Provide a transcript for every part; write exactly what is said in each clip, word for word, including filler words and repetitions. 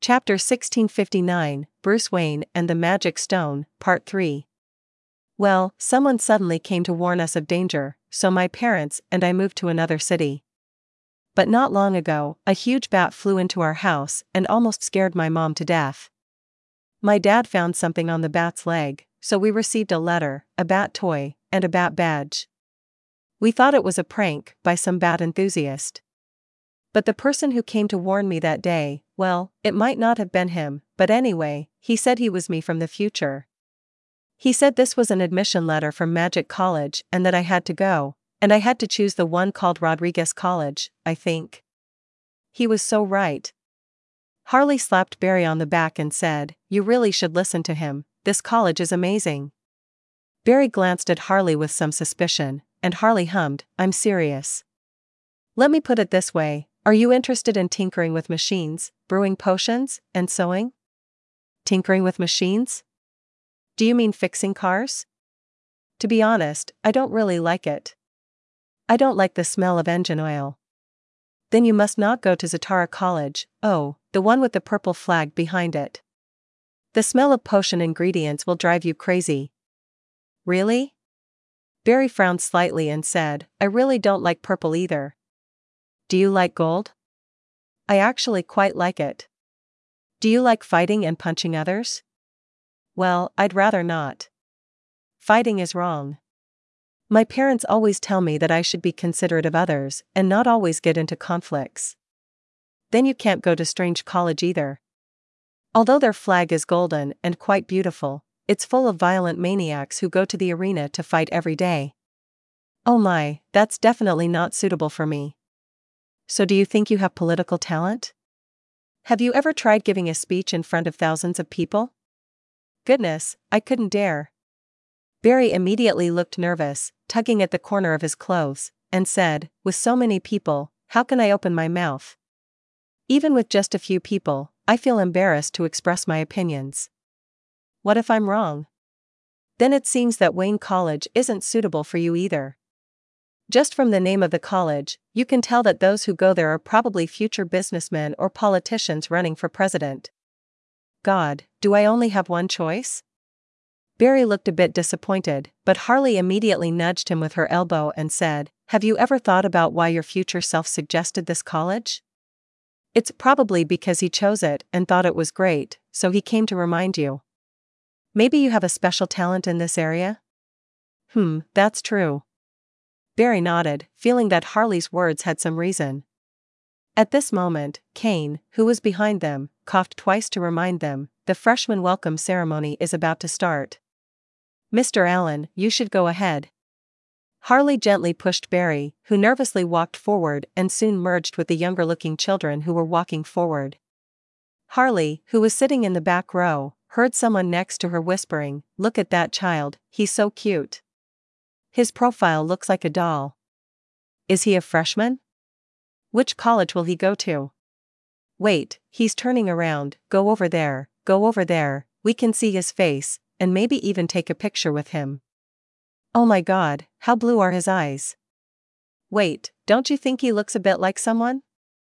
Chapter sixteen fifty-nine, Bruce Wayne and the Magic Stone, Part three. Well, someone suddenly came to warn us of danger, so my parents and I moved to another city. But not long ago, a huge bat flew into our house and almost scared my mom to death. My dad found something on the bat's leg, so we received a letter, a bat toy, and a bat badge. We thought it was a prank by some bat enthusiast. But the person who came to warn me that day, well, it might not have been him, but anyway, he said he was me from the future. He said this was an admission letter from Magic College and that I had to go, and I had to choose the one called Rodriguez College, I think. He was so right. Harley slapped Barry on the back and said, "You really should listen to him, this college is amazing." Barry glanced at Harley with some suspicion, and Harley hummed, "I'm serious." Let me put it this way. Are you interested in tinkering with machines, brewing potions, and sewing? Tinkering with machines? Do you mean fixing cars? To be honest, I don't really like it. I don't like the smell of engine oil. Then you must not go to Zatara College, oh, the one with the purple flag behind it. The smell of potion ingredients will drive you crazy. Really? Barry frowned slightly and said, I really don't like purple either. Do you like gold? I actually quite like it. Do you like fighting and punching others? Well, I'd rather not. Fighting is wrong. My parents always tell me that I should be considerate of others and not always get into conflicts. Then you can't go to Strange College either. Although their flag is golden and quite beautiful, it's full of violent maniacs who go to the arena to fight every day. Oh my, that's definitely not suitable for me. So do you think you have political talent? Have you ever tried giving a speech in front of thousands of people? Goodness, I couldn't dare. Barry immediately looked nervous, tugging at the corner of his clothes, and said, with so many people, how can I open my mouth? Even with just a few people, I feel embarrassed to express my opinions. What if I'm wrong? Then it seems that Wayne College isn't suitable for you either. Just from the name of the college, you can tell that those who go there are probably future businessmen or politicians running for president. God, do I only have one choice? Barry looked a bit disappointed, but Harley immediately nudged him with her elbow and said, have you ever thought about why your future self suggested this college? It's probably because he chose it and thought it was great, so he came to remind you. Maybe you have a special talent in this area? Hmm, that's true. Barry nodded, feeling that Harley's words had some reason. At this moment, Kane, who was behind them, coughed twice to remind them, the freshman welcome ceremony is about to start. Mister Allen, you should go ahead. Harley gently pushed Barry, who nervously walked forward and soon merged with the younger-looking children who were walking forward. Harley, who was sitting in the back row, heard someone next to her whispering, look at that child, he's so cute. His profile looks like a doll. Is he a freshman? Which college will he go to? Wait, he's turning around, go over there, go over there, we can see his face, and maybe even take a picture with him. Oh my God, how blue are his eyes? Wait, don't you think he looks a bit like someone?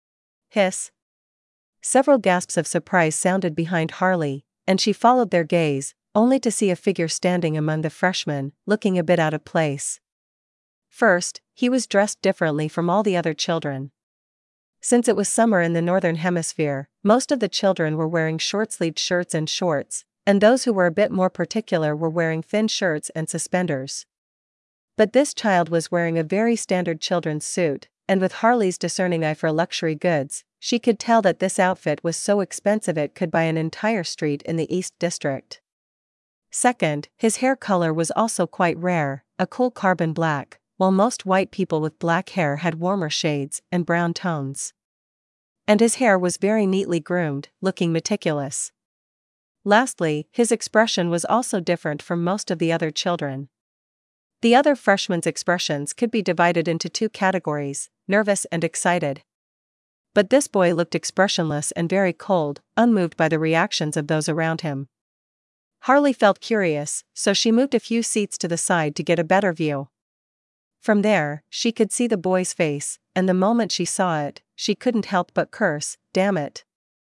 Hiss. Several gasps of surprise sounded behind Harley, and she followed their gaze, only to see a figure standing among the freshmen, looking a bit out of place. First, he was dressed differently from all the other children. Since it was summer in the Northern Hemisphere, most of the children were wearing short-sleeved shirts and shorts, and those who were a bit more particular were wearing thin shirts and suspenders. But this child was wearing a very standard children's suit, and with Harley's discerning eye for luxury goods, she could tell that this outfit was so expensive it could buy an entire street in the East District. Second, his hair color was also quite rare, a cool carbon black, while most white people with black hair had warmer shades and brown tones. And his hair was very neatly groomed, looking meticulous. Lastly, his expression was also different from most of the other children. The other freshmen's expressions could be divided into two categories, nervous and excited. But this boy looked expressionless and very cold, unmoved by the reactions of those around him. Harley felt curious, so she moved a few seats to the side to get a better view. From there, she could see the boy's face, and the moment she saw it, she couldn't help but curse, damn it.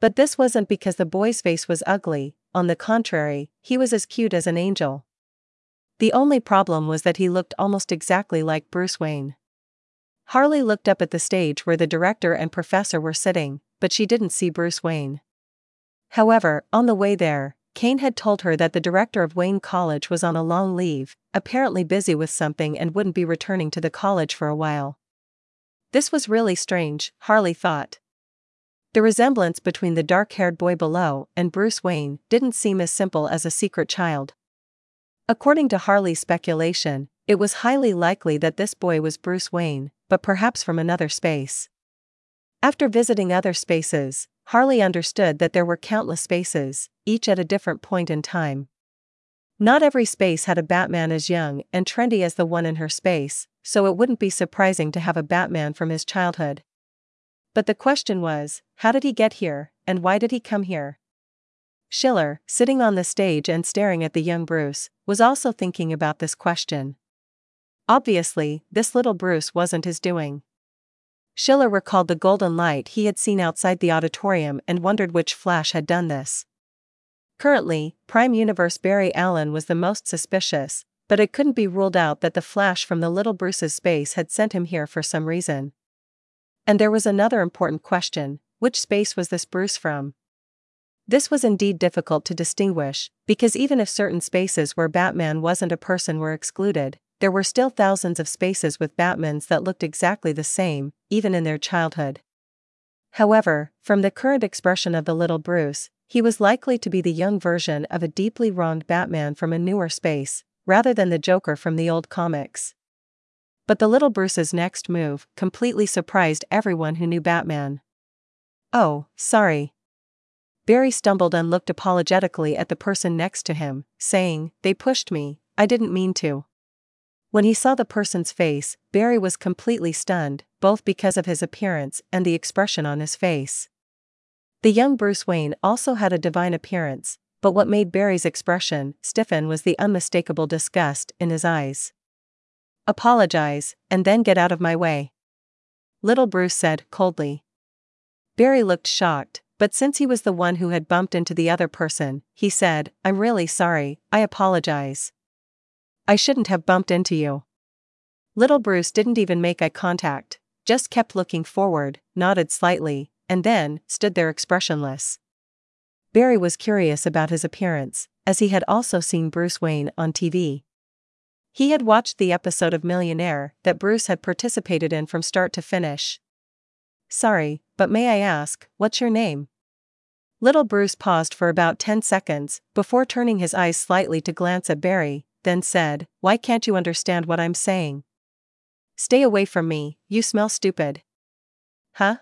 But this wasn't because the boy's face was ugly, on the contrary, he was as cute as an angel. The only problem was that he looked almost exactly like Bruce Wayne. Harley looked up at the stage where the director and professor were sitting, but she didn't see Bruce Wayne. However, on the way there, Kane had told her that the director of Wayne College was on a long leave, apparently busy with something and wouldn't be returning to the college for a while. This was really strange, Harley thought. The resemblance between the dark-haired boy below and Bruce Wayne didn't seem as simple as a secret child. According to Harley's speculation, it was highly likely that this boy was Bruce Wayne, but perhaps from another space. After visiting other spaces, Harley understood that there were countless spaces, each at a different point in time. Not every space had a Batman as young and trendy as the one in her space, so it wouldn't be surprising to have a Batman from his childhood. But the question was, how did he get here, and why did he come here? Schiller, sitting on the stage and staring at the young Bruce, was also thinking about this question. Obviously, this little Bruce wasn't his doing. Schiller recalled the golden light he had seen outside the auditorium and wondered which Flash had done this. Currently, Prime Universe Barry Allen was the most suspicious, but it couldn't be ruled out that the Flash from the little Bruce's space had sent him here for some reason. And there was another important question: which space was this Bruce from? This was indeed difficult to distinguish, because even if certain spaces where Batman wasn't a person were excluded, there were still thousands of spaces with Batmans that looked exactly the same, even in their childhood. However, from the current expression of the little Bruce, he was likely to be the young version of a deeply wronged Batman from a newer space, rather than the Joker from the old comics. But the little Bruce's next move completely surprised everyone who knew Batman. "Oh, sorry." Barry stumbled and looked apologetically at the person next to him, saying, "They pushed me, I didn't mean to." When he saw the person's face, Barry was completely stunned, both because of his appearance and the expression on his face. The young Bruce Wayne also had a divine appearance, but what made Barry's expression stiffen was the unmistakable disgust in his eyes. "Apologize, and then get out of my way," little Bruce said coldly. Barry looked shocked, but since he was the one who had bumped into the other person, he said, "I'm really sorry, I apologize. I shouldn't have bumped into you." Little Bruce didn't even make eye contact, just kept looking forward, nodded slightly, and then stood there expressionless. Barry was curious about his appearance, as he had also seen Bruce Wayne on T V. He had watched the episode of Millionaire that Bruce had participated in from start to finish. "Sorry, but may I ask, what's your name?" Little Bruce paused for about ten seconds, before turning his eyes slightly to glance at Barry, then said, "Why can't you understand what I'm saying?" "Stay away from me, you smell stupid." "Huh?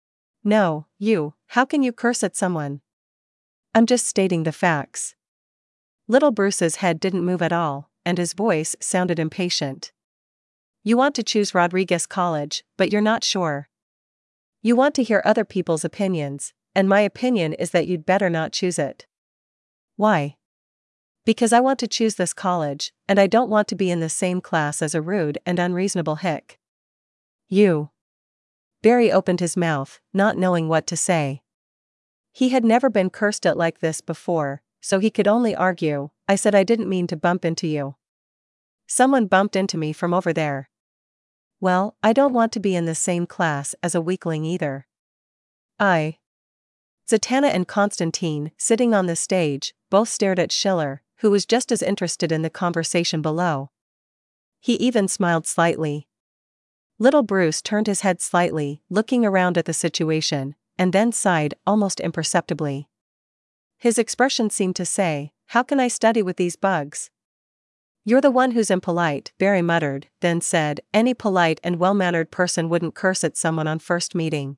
No, you, how can you curse at someone?" "I'm just stating the facts." Little Bruce's head didn't move at all, and his voice sounded impatient. "You want to choose Rodriguez College, but you're not sure. You want to hear other people's opinions, and my opinion is that you'd better not choose it." "Why?" "Because I want to choose this college, and I don't want to be in the same class as a rude and unreasonable hick." "You." Barry opened his mouth, not knowing what to say. He had never been cursed at like this before, so he could only argue, "I said I didn't mean to bump into you. Someone bumped into me from over there." "Well, I don't want to be in the same class as a weakling either." "I." Zatanna and Constantine, sitting on the stage, both stared at Schiller, who was just as interested in the conversation below. He even smiled slightly. Little Bruce turned his head slightly, looking around at the situation, and then sighed almost imperceptibly. His expression seemed to say, "How can I study with these bugs?" "You're the one who's impolite," Barry muttered, then said, "Any polite and well-mannered person wouldn't curse at someone on first meeting."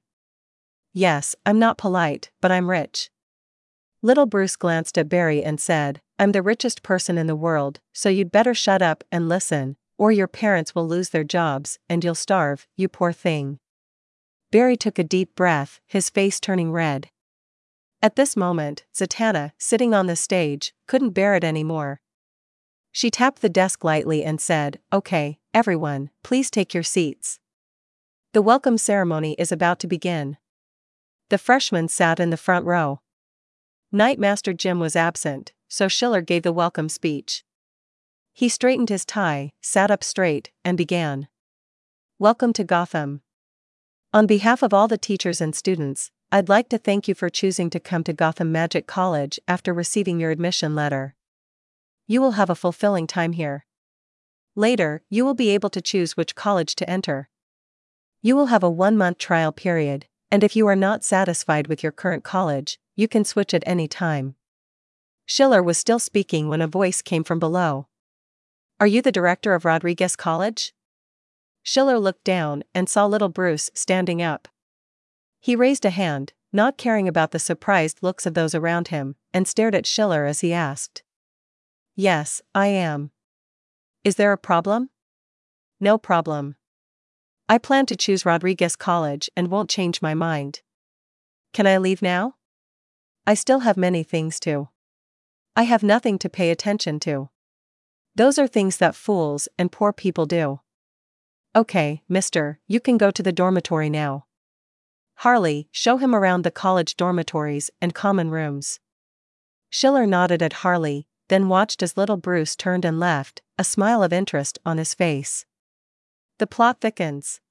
"Yes, I'm not polite, but I'm rich." Little Bruce glanced at Barry and said, "I'm the richest person in the world, so you'd better shut up and listen, or your parents will lose their jobs, and you'll starve, you poor thing." Barry took a deep breath, his face turning red. At this moment, Zatanna, sitting on the stage, couldn't bear it anymore. She tapped the desk lightly and said, "Okay, everyone, please take your seats. The welcome ceremony is about to begin." The freshman sat in the front row. Night Master Jim was absent, so Schiller gave the welcome speech. He straightened his tie, sat up straight, and began. Welcome to Gotham. On behalf of all the teachers and students, I'd like to thank you for choosing to come to Gotham Magic College after receiving your admission letter. You will have a fulfilling time here. Later, you will be able to choose which college to enter. You will have a one-month trial period, and if you are not satisfied with your current college, you can switch at any time. Schiller was still speaking when a voice came from below. Are you the director of Rodriguez College? Schiller looked down and saw little Bruce standing up. He raised a hand, not caring about the surprised looks of those around him, and stared at Schiller as he asked. Yes, I am. Is there a problem? No problem. I plan to choose Rodriguez College and won't change my mind. Can I leave now? I still have many things to. I have nothing to pay attention to. Those are things that fools and poor people do. Okay, mister, you can go to the dormitory now. Harley, show him around the college dormitories and common rooms. Schiller nodded at Harley, then watched as little Bruce turned and left, a smile of interest on his face. The plot thickens.